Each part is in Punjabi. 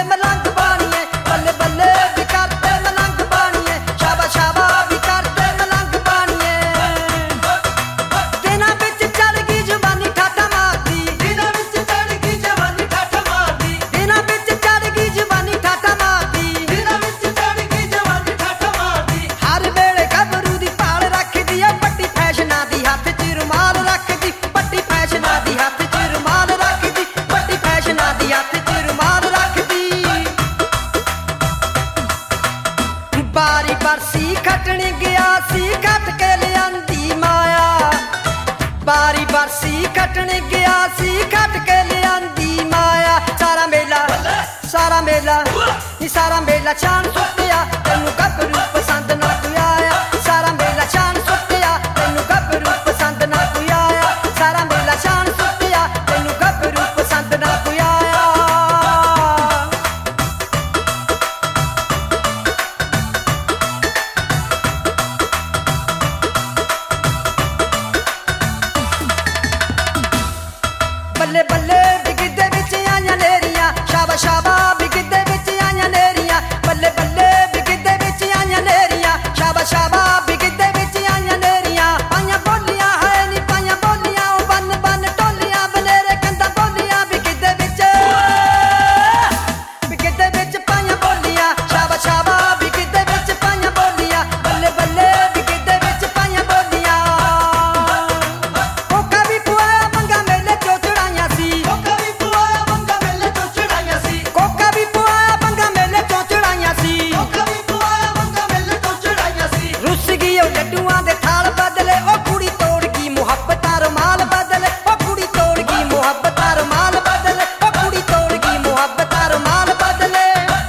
ਮਲੰਗ ਬਾਣੀਏ, ਬੱਲੇ ਬੱਲੇ ਵੀ ਕਰਦੇ ਮਲੰਗ ਬਾਣੀਏ, ਸ਼ਾਬਾ ਸ਼ਾਬਾ ਵੀ ਕਰਦੇ ਮਲੰਗ ਬਾਣੀਏ। ਦਿਨਾਂ ਵਿੱਚ ਚੜ ਗਈ ਜਵਾਨੀ ਠਾਠਾ ਮਾਰਦੀ, ਦਿਨਾਂ ਵਿੱਚ ਚੜ ਗਈ ਜਵਾਨੀ ਠਾਠਾ ਮਾਰਦੀ, ਦਿਨਾਂ ਵਿੱਚ ਚੜ ਗਈ ਜਵਾਨੀ ਠਾਠਾ ਮਾਰਦੀ, ਦਿਨਾਂ ਵਿੱਚ ਚੜ ਗਈ ਜਵਾਨੀ ਠਾਠਾ ਮਾਰਦੀ। ਹਰ ਵੇਲੇ ਗੱਭਰੂ ਦੀ ਭਾਲ ਰੱਖਦੀ ਆ ਪੱਟੀ ਫੈਸ਼ਨਾਂ ਦੀ, ਹੱਥ 'ਚ ਰੁਮਾਲ ਰੱਖਦੀ ਪੱਟੀ ਫੈਸ਼ਨਾਂ ਦੀ, ਹੱਥ 'ਚ ਰੁਮਾਲ ਰੱਖਦੀ ਪੱਟੀ ਫੈਸ਼ਨਾਂ ਦੀ, ਹੱਥ 'ਚ ਰੁਮਾਲ ਰੱਖਦੀ। ਬਾਰੀ ਬਰਸੀ ਖੱਟਣ ਗਿਆ ਸੀ ਖੱਟ ਕੇ ਲਿਆਂਦੀ ਮਾਇਆ, ਬਾਰੀ ਬਰਸੀ ਖੱਟਣ ਗਿਆ ਸੀ ਖੱਟ ਕੇ ਲਿਆਂਦੀ ਮਾਇਆ। ਸਾਰਾ ਮੇਲਾ ਨੀ ਸਾਰਾ ਮੇਲਾ ਛਾਣ ਸੁੱਟਿਆ, ਤੈਨੂੰ ਗੱਭਰੂ ਪਸੰਦ ਨਾ ਕੋਈ ਆਇਆ। ਸਾਰਾ ਮੇਲਾ ਛਾਣ ਸੁੱਟਿਆ, ਤੈਨੂੰ ਗੱਭਰੂ ਪਸੰਦ ਨਾ ਕੋਈ ਆਇਆ। ਸਾਰਾ ਮੇਲਾ ਛਾਣ ਸੁੱਟਿਆ, ਤੈਨੂੰ ਗੱਭਰੂ ਪਸੰਦ ਨਾ ਕੋਈ ਆਇਆ। ਬੱਲੇ ਬੱਲੇ ਵੀ ਗਿੱਧੇ ਵਿੱਚ ਆਈਆਂ ਨੇਰੀਆਂ, ਸ਼ਾਬਾ ਸ਼ਾਬਾ ਵੀ ਗਿੱਧੇ ਵਿੱਚ ਆਈਆਂ ਨੇਰੀਆਂ, ਬੱਲੇ ਬੱਲੇ ਵੀ ਗਿੱਧੇ ਵਿੱਚ ਆਈਆਂ ਨੇਰੀਆਂ, ਸ਼ਾਬਾ ਸ਼ਾਬਾ ਵੀ ਗਿੱਧੇ ਵਿੱਚ ਆਈਆਂ ਨੇਰੀਆਂ। ਪਾਈਆਂ ਬੋਲੀਆਂ ਹੈ ਨੀ ਪਾਈਆਂ ਬੋਲੀਆਂ, ਉਹ ਬੰਨ ਬੰਨ ਢੋਲੀਆਂ ਬਨੇਰੇ ਕੰਧਾਂ ਬੋਲੀਆਂ ਵੀ ਗਿੱਧੇ ਵਿੱਚ ਪਾਈਆਂ ਬੋਲੀਆਂ, ਸ਼ਾਬਾ ਸ਼ਾਬਾ ਵੀ ਗਿੱਧੇ ਵਿੱਚ ਪਾਈਆਂ ਬੋਲੀਆਂ, ਬੱਲੇ ਬੱਲੇ ਵੀ ਗਿੱਧੇ ਵਿੱਚ ਪਾਈਆਂ ਬੋਲੀਆਂ। ਕੋਕਾ ਵੀ ਪੁਆਇਆ ਮੰਗਾ ਮੇਲੇ ਚੋਂ ਚੜਾਈਆਂ ਸੀ, ਕੋਕਾ ਵੀ ਪੁਆਇਆ ਮੰਗਾ ਮੇਲੇ ਚੋਂ ਚੜਾਈਆਂ ਸੀ, ਕੋਕਾ ਵੀ ਪੁਆਇਆ ਮੰਗਾ ਮੇਲੇ ਚੋਂ ਚੜਾਈਆਂ ਸੀ, ਕੋਕਾ ਵੀ ਪੁਆਇਆ ਮੰਗਾ ਮੇਲੇ ਚੋਂ ਚੜਾਈਆਂ ਸੀ। ਰੁੱਸ ਗਈ ਉਹ ਲੱਡੂਆਂ ਦੇ ਥਾਲ ਬਦਲੇ, ਉਹ ਕੁੜੀ ਤੋੜ ਗਈ ਮੁਹੱਬਤਾਂ ਰੁਮਾਲ ਬਦਲੇ, ਉਹ ਕੁੜੀ ਤੋੜ ਗਈ ਮੁਹੱਬਤਾਂ ਰੁਮਾਲ ਬਦਲੇ, ਉਹ ਕੁੜੀ ਤੋੜ ਗਈ ਮੁਹੱਬਤਾਂ ਰੁਮਾਲ ਬਦਲੇ।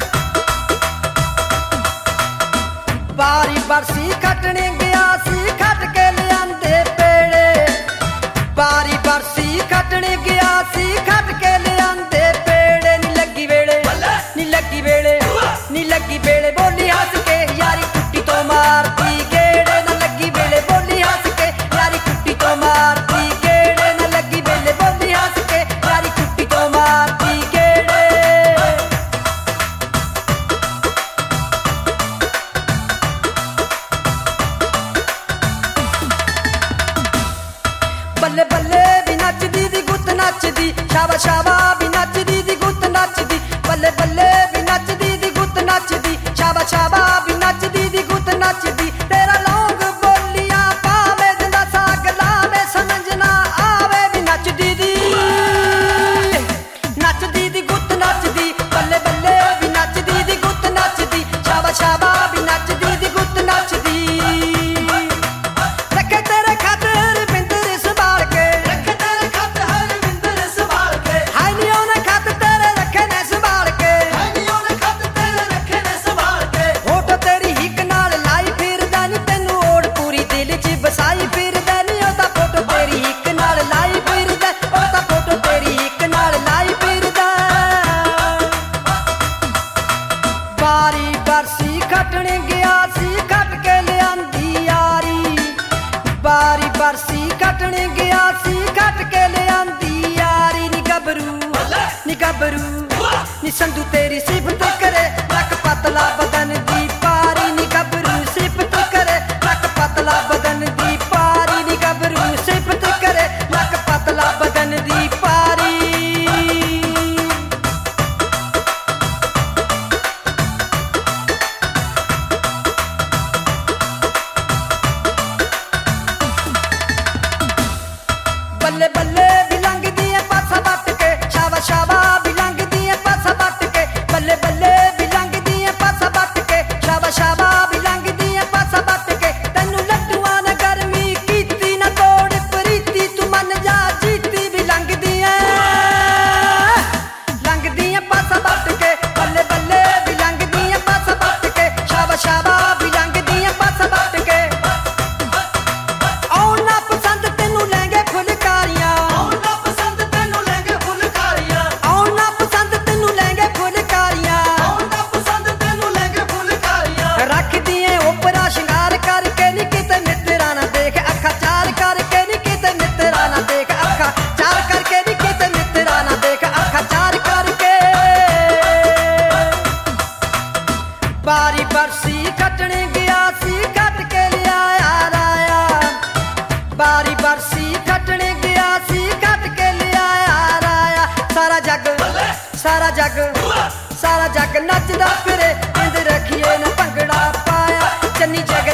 ਬਾਰੀ ਬਰਸੀ ਖੱਟਣ ਗਿਆ ਸੀ ਖੱਟ ਕੇ ਲਿਆਂਦੇ ਪੇੜੇ, ਬਾਰੀ ਬਰਸੀ ਖੱਟਣ ਗਿਆ ਸੀ ਖੱਟ ਕੇ ਲਿਆਂਦੇ ਪੇੜੇ। ਨੀ ਲੱਗੀ ਵੇਲੇ ਨੀ ਲੱਗੀ ਵੇਲੇ ਨੀ ਲੱਗੀ ਵੇਲੇ ਬੋਲੀ ਹੱਸ ਕੇ ਯਾਰੀ ਕੁੱਟੀ ਤੋਂ ਮਾਰਦੀ ਗੇੜੇ, ਨਾ ਲੱਗੀ ਵੇਲੇ ਬੋਲੀ ਹੱਸ ਕੇ ਯਾਰੀ ਕੁੱਟੀ ਤੋਂ ਮਾਰਦੀ ਗੇੜੇ, ਨਾ ਲੱਗੀ ਵੇਲੇ ਬੋਲੀ ਹੱਸ ਕੇ ਯਾਰੀ ਕੁੱਟੀ ਤੋਂ ਮਾਰਦੀ ਗੇੜੇ। ਬੱਲੇ ਬੱਲੇ ਵੀ ਨੱਚਦੀ ਦੀ ਗੁੱਤ ਨੱਚਦੀ, ਸ਼ਾਬਾ ਸ਼ਾਬਾ ਵੀ ਨੱਚਦੀ ਦੀ ਗੁੱਤ ਨੱਚਦੀ, ਬੱਲੇ ਬੱਲੇ ਵੀ ਨੱਚਦੀ ਦੀ ਗੁੱਤ ਨੱਚਦੀ, ਸ਼ਾਬਾ ਸ਼ਾਬਾ ਵੀ ਨੱਚਦੀ ਦੀ ਗੁੱਤ ਨੱਚਦੀ। ਤੇਰਾ ਲੌਂਗ ਬੋਲੀਆਂ ਪਾਵੇ ਜਿੰਦਾ ਸਾਗ ਲਾਵੇ ਸਮਝ ਨਾ ਆਵੇ ਵੀ ਨੱਚਦੀ ਦੀ ਗੁੱਤ ਨੱਚਦੀ, ਬੱਲੇ ਬੱਲੇ ਵੀ ਨੱਚਦੀ ਦੀ ਗੁੱਤ ਨੱਚਦੀ, ਸ਼ਾਬਾ ਸ਼ਾਬਾ ਵੀ ਨੱਚਦੀ ਦੀ ਗੁੱਤ ਨੱਚਦੀ। ਰੱਖੇ ਤੇਰੇ ਖਾਤਰ ਬਿੰਦਰ ਸੰਭਾਲ ਕੇ, ਰੱਖੇ ਤੇਰੇ ਖਾਤਰ ਬਿੰਦਰ ਸੰਭਾਲ ਕੇ, ਹਾਏ ਨੀ ਉਹਨੇ ਖੱਤ ਤੇਰੇ ਰੱਖੇ ਨੇ ਸੰਭਾਲ ਕੇ, ਹਾਏ ਨੀ ਉਹਨੇ ਖੱਤ ਤੇਰੇ ਰੱਖੇ ਨੇ ਸੰਭਾਲ ਕੇ। ਫੋਟੋ ਤੇਰੀ ਹਿੱਕ ਨਾਲ ਲਾਈ ਫਿਰਦਾ ਨੀ ਤੈਨੂੰ ਓੜ ਪੂਰੀ ਦਿਲ 'ਚ ਵਸਾਈ ਫਿਰਦਾ ਨੀ, ਉਹ ਤਾਂ ਫੋਟੋ ਤੇਰੀ ਹਿੱਕ ਨਾਲ ਲਾਈ ਫਿਰਦਾ, ਉਹ ਤਾਂ ਫੋਟੋ ਤੇਰੀ ਹਿੱਕ ਨਾਲ ਲਾਈ ਫਿਰਦਾ। ਬਾਰੀ ਬਰਸੀ ਖੱਟਣ ਗਿਆ ਸੀ ਖੱਟ ਕੇ ਲਿਆਂਦੀ ਯਾਰੀ, ਬਾਰੀ ਬਰਸੀ ਖੱਟਣ ਗਿਆ ਸੀ ਖੱਟ ਕੇ ਲਿਆਂਦੀ ਯਾਰੀ। ਨੀ ਗੱਭਰੂ ਨੀ ਸੰਧੂ ਤੇਰੀ ਸਿਫਤ ਕਰੇ, ਲੱਕ ਪਤਲਾ ਬਦਨ ਦੀ ਪਾਰੀ, ਨੀ ਗੱਭਰੂ ਸਿਫਤ ਕਰੇ, ਲੱਕ ਪਤਲਾ ਬਦਨ ਦੀ ਪਾਰੀ, ਨੀ ਗੱਭਰੂ ਸਿਫਤ ਕਰੇ, ਲੱਕ ਪਤਲਾ ਬਦਨ ਦੀ ਪਾਰੀ। ਬੱਲੇ ਬੱਲੇ ਵੀ ਲੰਘਦੀ ਐ ਪਾਸਾ ਵੱਟ ਕੇ, ਸ਼ਾਬਾ ਸ਼ਾਬਾ ਵੀ ਲੰਘਦੀ ਐ ਪਾਸਾ ਵੱਟ ਕੇ, ਬੱਲੇ ਬੱਲੇ ਵੀ ਲੰਘਦੀ ਐ ਪਾਸਾ ਵੱਟ ਕੇ, ਸ਼ਾਬਾ ਸ਼ਾਬਾ ਵੀ ਲੰਘਦੀ ਐ ਪਾਸਾ ਵੱਟ ਕੇ। ਤੈਨੂੰ ਲੱਡੂਆਂ ਬਾਰੀ ਬਰਸੀ ਖੱਟਣ ਗਿਆ ਸੀ ਖੱਟ ਕੇ ਲਿਆਇਆ ਰਾਇਆ ਬਾਰੀ ਬਰਸੀ ਖੱਟਣ ਗਿਆ ਸੀ ਖੱਟ ਕੇ ਲਿਆਇਆ ਰਾਇਆ ਸਾਰਾ ਜੱਗ ਸਾਰਾ ਜੱਗ ਨੱਚਦਾ ਫਿਰੇ ਇੰਦ ਰੱਖੀਏ ਨਾ ਭੰਗੜਾ ਪਾਇਆ ਚੰਨੀ ਜੱਗ